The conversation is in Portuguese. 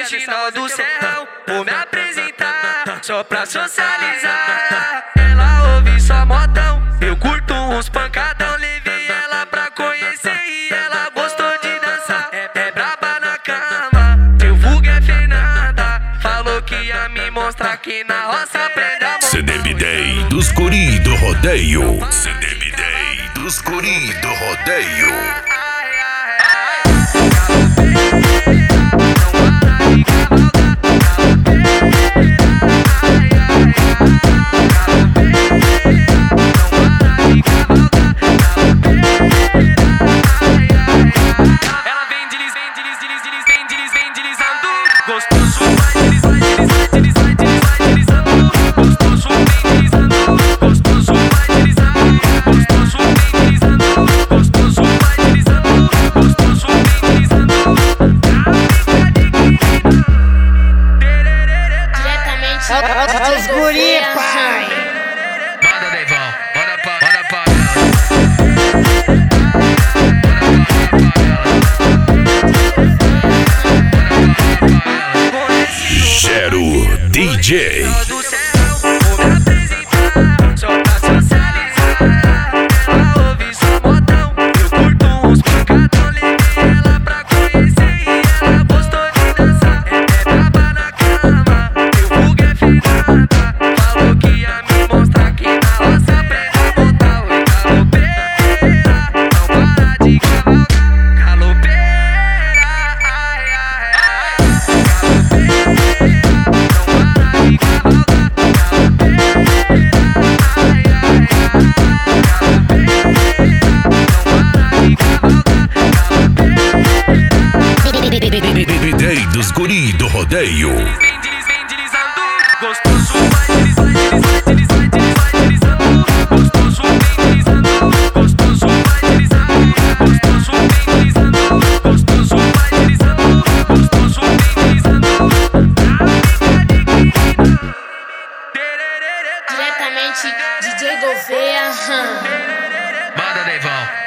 original do Serrão. Vou me apresentar só pra socializar. Ela ouve só modão, eu curto uns pancadão. Levei ela pra conhecer e ela gostou de dançar. É braba na cama, teu vulgo é Fernanda. Falou que ia me mostrar que na roça aprende a CDB Day dos Guri do Rodeio. CDB Day dos Guri do Rodeio. Ela vem deslizando, gostoso vai deslizando, gostoso vem deslizando, gostoso vai deslizando, gostoso vem deslizando, gostoso vai deslizando, gostoso vem deslizando. Diretamente dos Guri, pai. Manda, Deivão, manda pra Gero DJ. do Serrão, vou me apresentar só pra socializar. Ela ouve só modão, eu curto uns pancadão. Levei ela pra conhecer e ela gostou de dançar. É braba na cama, teu vulgo é Fernanda. Falou que ia me mostrar que na roça aprende a botar. Oi, calopeira, não para de cavalgar. Calopeira, ai, ai, ai. CDB Day dos Guri do Rodeio. Vem deslizando, gostoso vai deslizando, gostoso vem deslizando, gostoso vai deslizando, gostoso vem deslizando, gostoso vai deslizando, gostoso vem deslizando. Diretamente DJ Gouveia. Manda, Deivão.